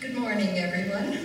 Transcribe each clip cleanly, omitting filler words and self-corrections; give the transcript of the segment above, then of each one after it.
Good morning, everyone.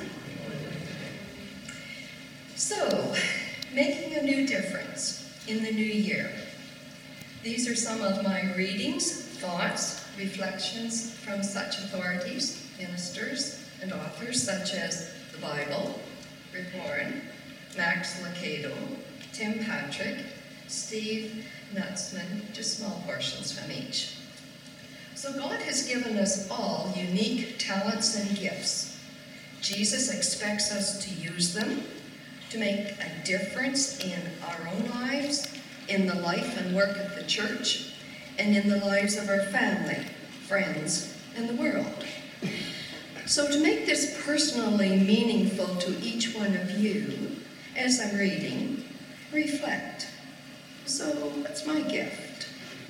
So, making a new difference in the new year. These are some of my readings, thoughts, reflections from such authorities, ministers, and authors such as the Bible, Rick Warren, Max Lucado, Tim Patrick, Steve Nutzman, just small portions from each. So God has given us all unique talents and gifts. Jesus expects us to use them to make a difference in our own lives, in the life and work of the church, and in the lives of our family, friends, and the world. So to make this personally meaningful to each one of you, as I'm reading, reflect. So what's my gift?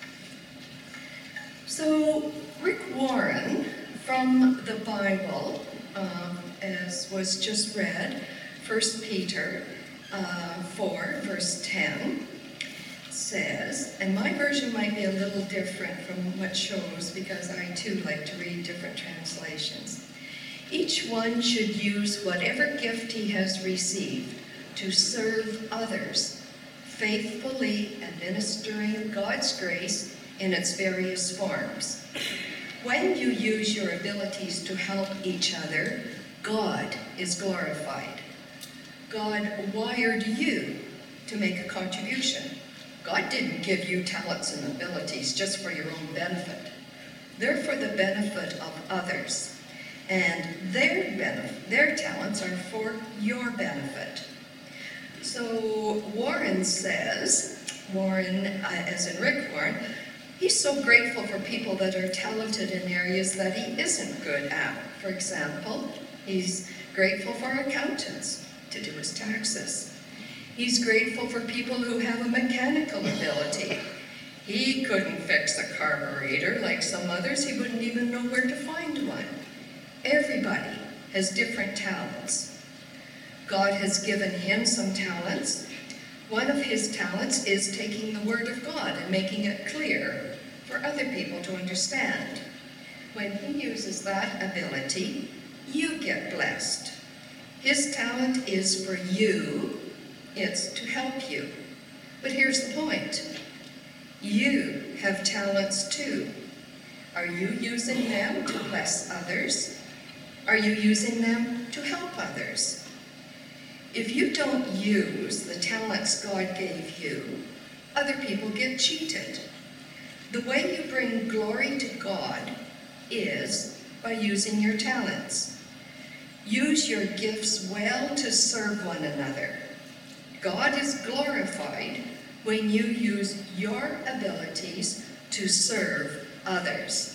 So Rick Warren, from the Bible, as was just read, 1 Peter 4, verse 10, says, and my version might be a little different from what shows because I too like to read different translations. Each one should use whatever gift he has received to serve others, faithfully administering God's grace in its various forms. When you use your abilities to help each other, God is glorified. God wired you to make a contribution. God didn't give you talents and abilities just for your own benefit. They're for the benefit of others. And their talents are for your benefit. So Warren says, as in Rick Warren, he's so grateful for people that are talented in areas that he isn't good at. For example, he's grateful for accountants to do his taxes. He's grateful for people who have a mechanical ability. He couldn't fix a carburetor like some others. He wouldn't even know where to find one. Everybody has different talents. God has given him some talents. One of his talents is taking the Word of God and making it clear for other people to understand. When he uses that ability, you get blessed. His talent is for you. It's to help you. But here's the point. You have talents too. Are you using them to bless others? Are you using them to help others? If you don't use the talents God gave you, other people get cheated. The way you bring glory to God is by using your talents. Use your gifts well to serve one another. God is glorified when you use your abilities to serve others.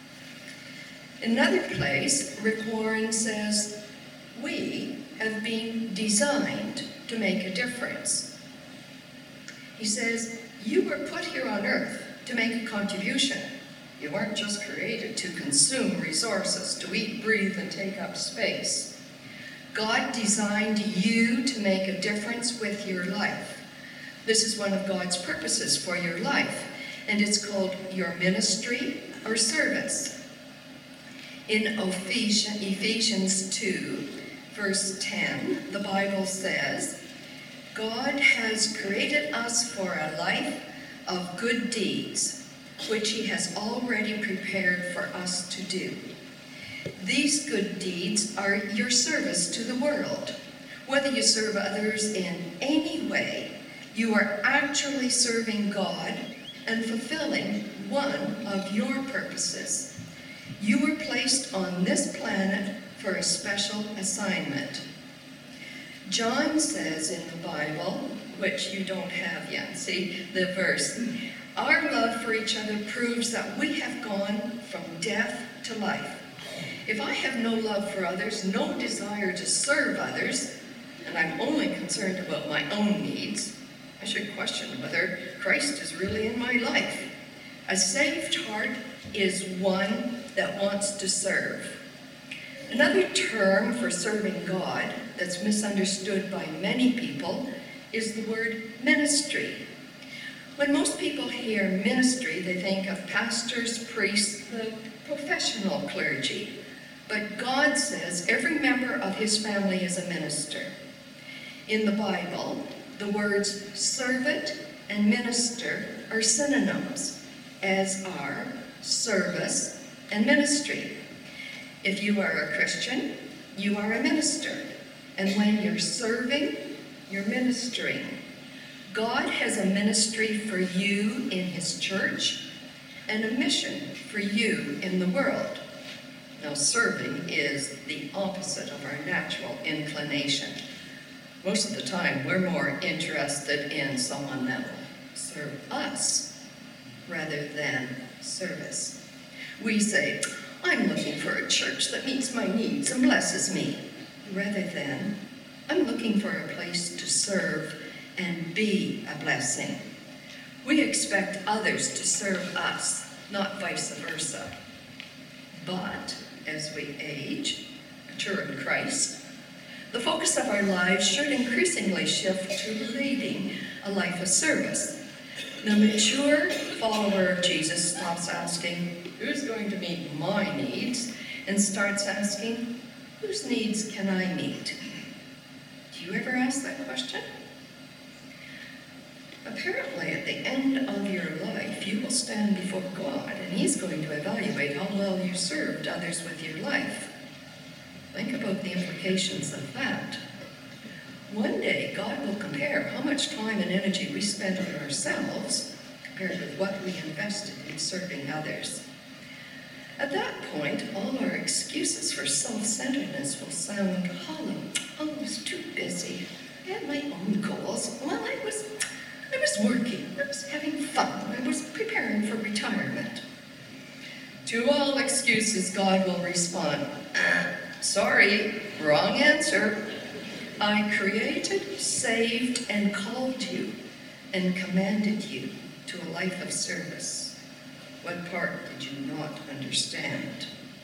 In another place, Rick Warren says, we have been designed to make a difference. He says, you were put here on earth to make a contribution. You weren't just created to consume resources, to eat, breathe, and take up space. God designed you to make a difference with your life. This is one of God's purposes for your life, and it's called your ministry or service. In Ephesians 2, verse 10, the Bible says, God has created us for a life of good deeds, which he has already prepared for us to do. These good deeds are your service to the world. Whether you serve others in any way, you are actually serving God and fulfilling one of your purposes. You were placed on this planet for a special assignment. John says in the Bible, which you don't have yet, see the verse, our love for each other proves that we have gone from death to life. If I have no love for others, no desire to serve others, and I'm only concerned about my own needs, I should question whether Christ is really in my life. A saved heart is one that wants to serve. Another term for serving God that's misunderstood by many people is the word ministry. When most people hear ministry, they think of pastors, priests, the professional clergy. But God says every member of his family is a minister. In the Bible, the words servant and minister are synonyms, as are service and ministry. If you are a Christian, you are a minister. And when you're serving, you're ministering. God has a ministry for you in his church and a mission for you in the world. Now, serving is the opposite of our natural inclination. Most of the time, we're more interested in someone that will serve us rather than service. We say, I'm looking for a church that meets my needs and blesses me, rather than, I'm looking for a place to serve and be a blessing. We expect others to serve us, not vice versa. But as we age, mature in Christ, the focus of our lives should increasingly shift to leading a life of service. The mature follower of Jesus stops asking, who's going to meet my needs? And starts asking, whose needs can I meet? Do you ever ask that question? Apparently, at the end of your life, you will stand before God, and he's going to evaluate how well you served others with your life. Think about the implications of that. One day, God will compare how much time and energy we spent on ourselves compared with what we invested in serving others. At that point, all our excuses for self-centeredness will sound hollow. Oh, I was too busy. I had my own goals. Well, I was working. I was having fun. I was preparing for retirement. To all excuses, God will respond, sorry, wrong answer. I created, saved, and called you, and commanded you to a life of service. What part did you not understand?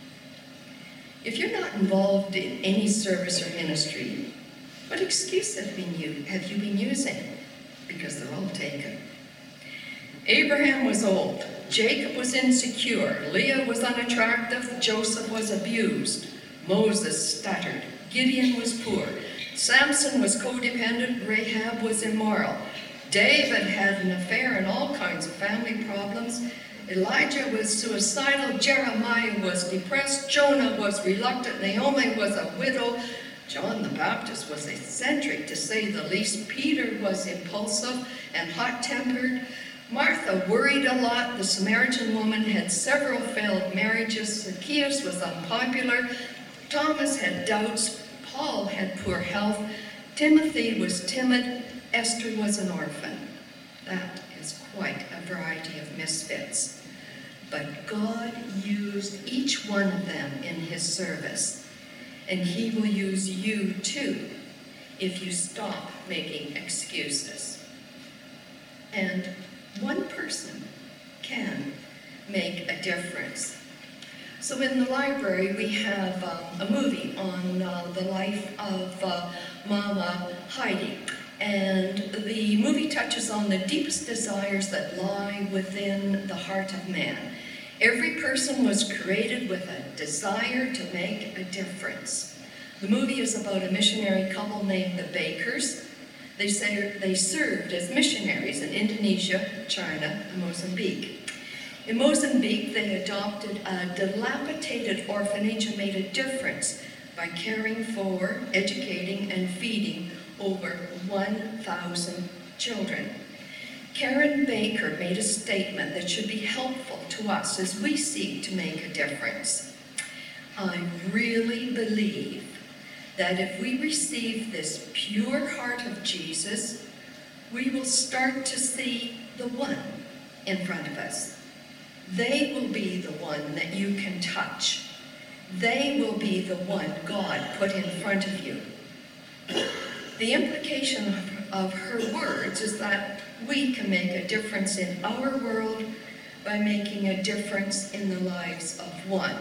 If you're not involved in any service or ministry, what excuse have you been using? Because they're all taken. Abraham was old. Jacob was insecure. Leah was unattractive. Joseph was abused. Moses stuttered. Gideon was poor. Samson was codependent. Rahab was immoral. David had an affair and all kinds of family problems. Elijah was suicidal. Jeremiah was depressed. Jonah was reluctant. Naomi was a widow. John the Baptist was eccentric, to say the least. Peter was impulsive and hot-tempered. Martha worried a lot. The Samaritan woman had several failed marriages. Zacchaeus was unpopular. Thomas had doubts. Paul had poor health. Timothy was timid. Esther was an orphan. That is quite a variety of misfits. But God used each one of them in his service. And he will use you too if you stop making excuses. And one person can make a difference. So in the library we have a movie on the life of Mama Heidi. And the movie touches on the deepest desires that lie within the heart of man. Every person was created with a desire to make a difference. The movie is about a missionary couple named the Bakers. They served as missionaries in Indonesia, China, and Mozambique. In Mozambique, they adopted a dilapidated orphanage and made a difference by caring for, educating, and feeding over 1,000 children. Karen Baker made a statement that should be helpful to us as we seek to make a difference. I really believe that if we receive this pure heart of Jesus, we will start to see the one in front of us. They will be the one that you can touch. They will be the one God put in front of you. The implication of her words is that we can make a difference in our world by making a difference in the lives of one.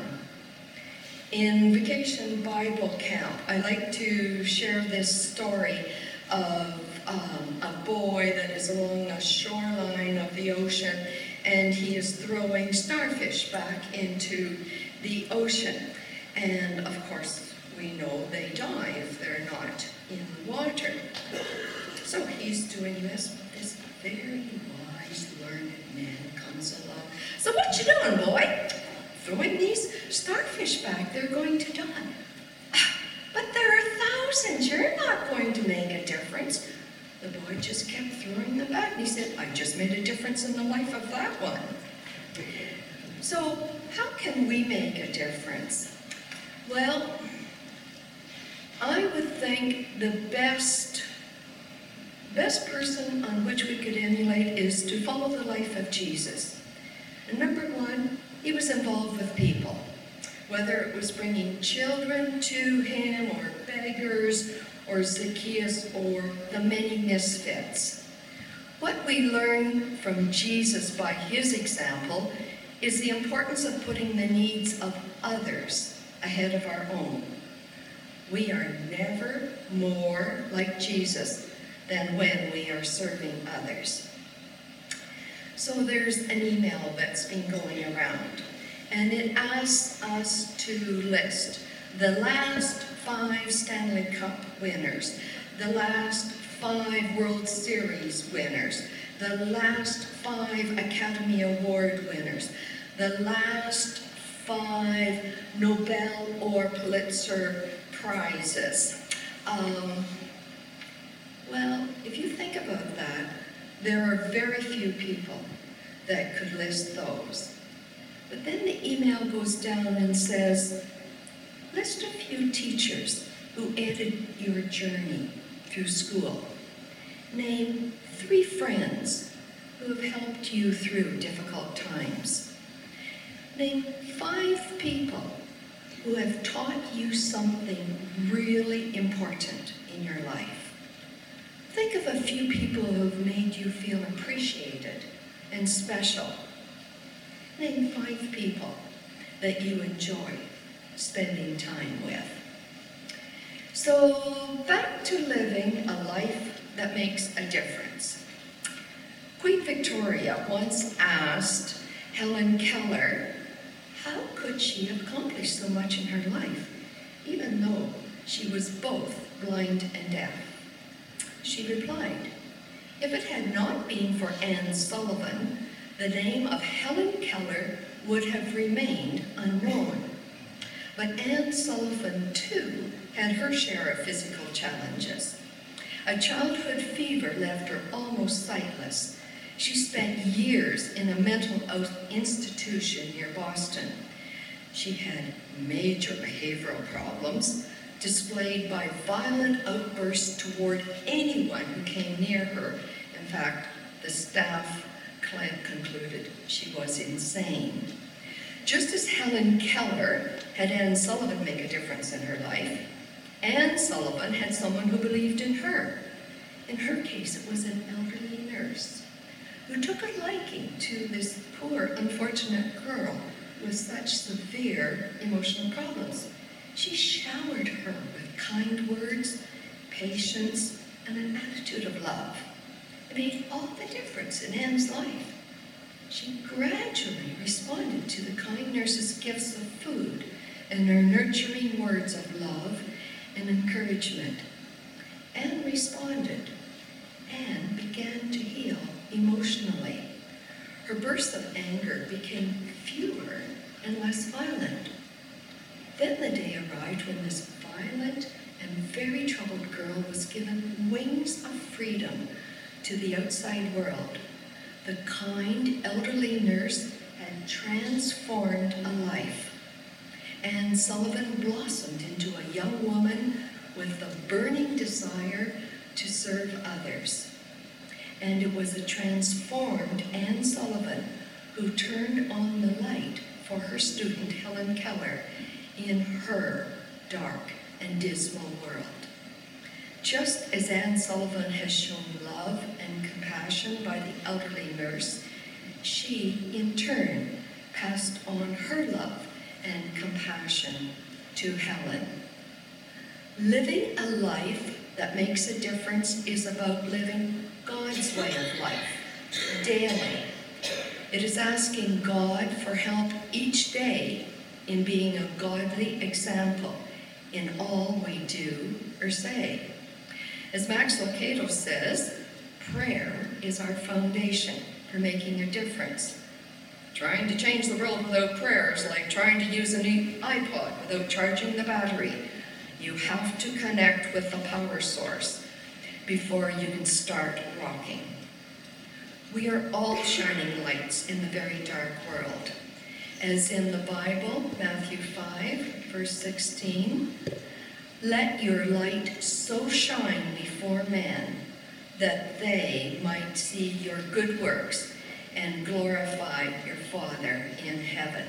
In Vacation Bible Camp, I like to share this story of a boy that is along the shoreline of the ocean, and he is throwing starfish back into the ocean. And of course, we know they die if they're not in the water. So he's doing this. This very wise, learned man comes along. So what you doing, boy? Throwing these starfish back. They're going to die. But there are thousands. You're not going to make a difference. The boy just kept throwing them back. And he said, I just made a difference in the life of that one. So how can we make a difference? Well, I would think the best person on which we could emulate is to follow the life of Jesus. And number one, he was involved with people, whether it was bringing children to him, or beggars, or Zacchaeus, or the many misfits. What we learn from Jesus by his example is the importance of putting the needs of others ahead of our own. We are never more like Jesus than when we are serving others. So there's an email that's been going around, and it asks us to list the last 5 Stanley Cup winners, the last 5 World Series winners, the last 5 Academy Award winners, the last 5 Nobel or Pulitzer prizes. Well, if you think about that, there are very few people that could list those. But then the email goes down and says, list a few teachers who aided your journey through school. Name 3 friends who have helped you through difficult times. Name 5 people who have taught you something really important in your life. Think of a few people who have made you feel appreciated and special. Name 5 people that you enjoy spending time with. So back to living a life that makes a difference. Queen Victoria once asked Helen Keller, how could she have accomplished so much in her life, even though she was both blind and deaf? She replied, if it had not been for Anne Sullivan, the name of Helen Keller would have remained unknown. But Anne Sullivan, too, had her share of physical challenges. A childhood fever left her almost sightless. She spent years in a mental institution near Boston. She had major behavioral problems, displayed by violent outbursts toward anyone who came near her. In fact, the staff concluded she was insane. Just as Helen Keller had Anne Sullivan make a difference in her life, Anne Sullivan had someone who believed in her. In her case, it was an elderly nurse who took a liking to this poor, unfortunate girl with such severe emotional problems. She showered her with kind words, patience, and an attitude of love. It made all the difference in Anne's life. She gradually responded to the kind nurse's gifts of food and her nurturing words of love and encouragement. Anne responded. Anne began to heal emotionally. Her bursts of anger became fewer and less violent. Then the day arrived when this violent and very troubled girl was given wings of freedom to the outside world. The kind elderly nurse had transformed a life. Anne Sullivan blossomed into a young woman with the burning desire to serve others. And it was a transformed Anne Sullivan who turned on the light for her student Helen Keller in her dark and dismal world. Just as Anne Sullivan has shown love and compassion by the elderly nurse, she, in turn, passed on her love and compassion to Helen. Living a life that makes a difference is about living God's way of life, daily. It is asking God for help each day in being a godly example in all we do or say. As Max Lucado says, prayer is our foundation for making a difference. Trying to change the world without prayer is like trying to use an iPod without charging the battery. You have to connect with the power source before you can start rocking. We are all shining lights in the very dark world. As in the Bible, Matthew 5, verse 16, let your light so shine before men that they might see your good works and glorify your Father in heaven.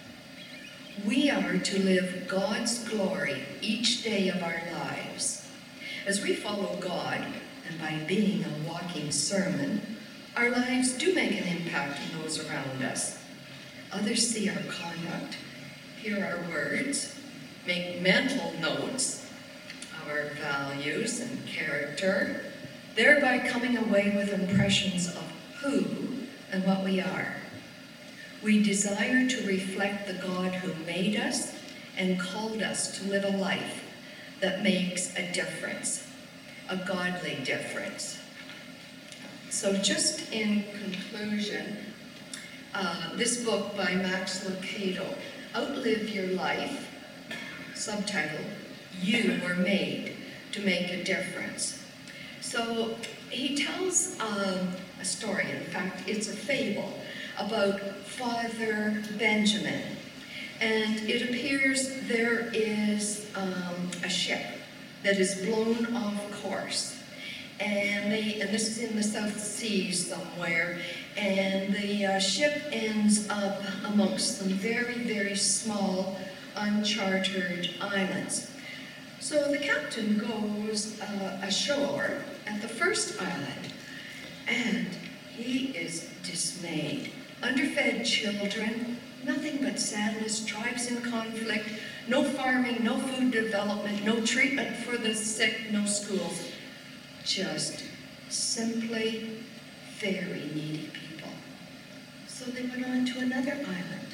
We are to live God's glory each day of our lives. As we follow God, and by being a walking sermon, our lives do make an impact on those around us. Others see our conduct, hear our words, make mental notes of our values and character, thereby coming away with impressions of who and what we are. We desire to reflect the God who made us and called us to live a life that makes a difference, a godly difference. So just in conclusion, this book by Max Lucado, Outlive Your Life, subtitle, You Were Made to Make a Difference. So he tells a story, in fact, it's a fable, about Father Benjamin. And it appears there is a ship that is blown off course. And this is in the South Seas somewhere, and the ship ends up amongst some very, very small, uncharted islands. So the captain goes ashore at the first island, and he is dismayed. Underfed children, nothing but sadness, tribes in conflict, no farming, no food development, no treatment for the sick, no schools. Just simply very needy people. So they went on to another island.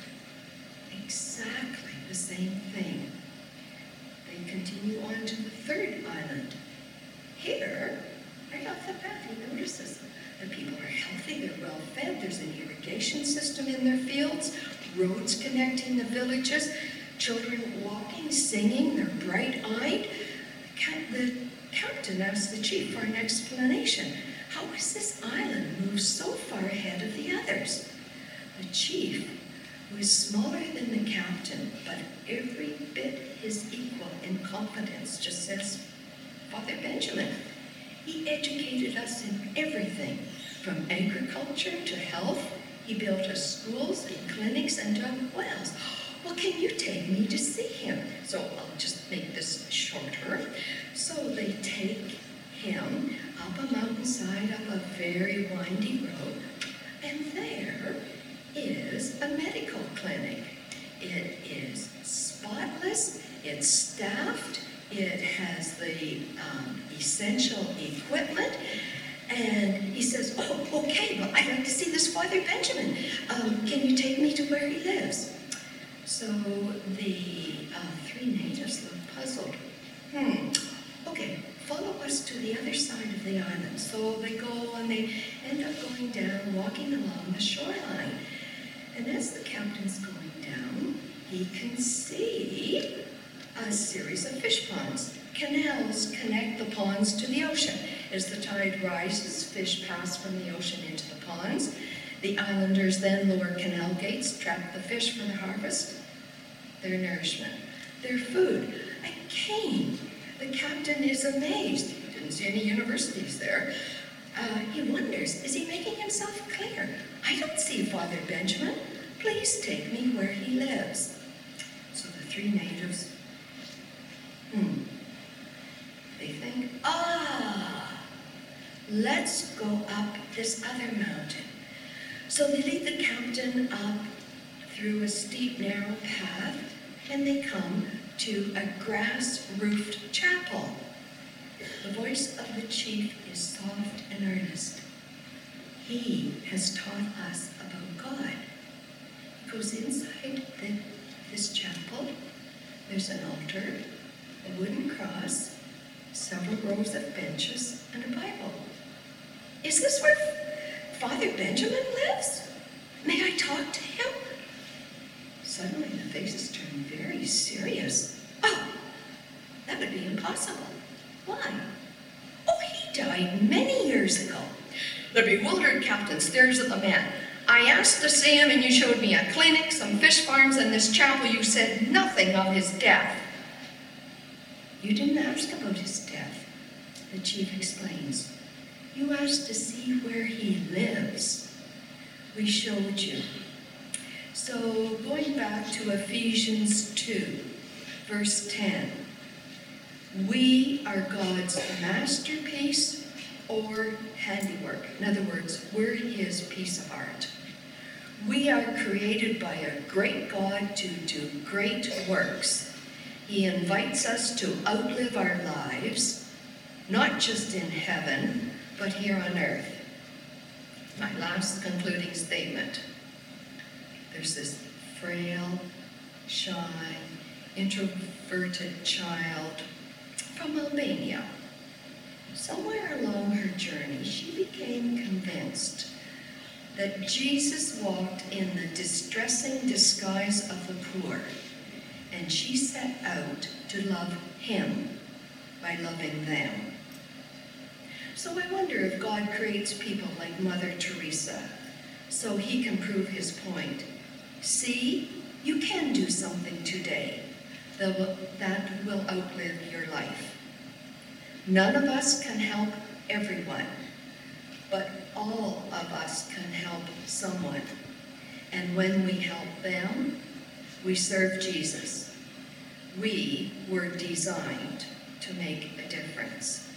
Exactly the same thing. They continue on to the third island. Here, right off the bat, he notices the people are healthy, they're well fed, there's an irrigation system in their fields, roads connecting the villages, children walking, singing, they're bright-eyed. The captain asked the chief for an explanation. How has this island moved so far ahead of the others? The chief, who is smaller than the captain, but every bit his equal in competence, just says, Father Benjamin, he educated us in everything, from agriculture to health. He built us schools and clinics and dug wells. Well, can you take me to see him? So I'll just make this shorter. So they take him up a mountainside, up a very windy road, and there is a medical clinic. It is spotless, it's staffed, it has the essential equipment, and he says, oh, okay, well, I'd like to see this Father Benjamin. Can you take me to where he lives? So the three natives look puzzled. Okay, follow us to the other side of the island. So they go and they end up going down, walking along the shoreline. And as the captain's going down, he can see a series of fish ponds. Canals connect the ponds to the ocean. As the tide rises, fish pass from the ocean into the ponds. The islanders then lower canal gates, trap the fish for the harvest, their nourishment, their food. Again, the captain is amazed. He didn't see any universities there. He wonders, is he making himself clear? I don't see Father Benjamin. Please take me where he lives. So the three natives, they think, let's go up this other mountain. So they lead the captain up through a steep, narrow path, and they come to a grass-roofed chapel. The voice of the chief is soft and earnest. He has taught us about God. He goes inside the this chapel, there's an altar, a wooden cross, several rows of benches, and a Bible. Is this where Father Benjamin lives? May I talk to him? Suddenly the faces turned very serious. Oh, that would be impossible. Why? Oh, he died many years ago. The bewildered captain stares at the man. I asked to see him and you showed me a clinic, some fish farms, and this chapel. You said nothing of his death. You didn't ask about his death, the chief explains. You asked to see where he lives. We showed you. So going back to Ephesians 2, verse 10, we are God's masterpiece or handiwork. In other words, we're his piece of art. We are created by a great God to do great works. He invites us to outlive our lives, not just in heaven, but here on earth. My last concluding statement. There's this frail, shy, introverted child from Albania. Somewhere along her journey, she became convinced that Jesus walked in the distressing disguise of the poor, and she set out to love him by loving them. So I wonder if God creates people like Mother Teresa so he can prove his point. See, you can do something today that will outlive your life. None of us can help everyone, but all of us can help someone. And when we help them, we serve Jesus. We were designed to make a difference.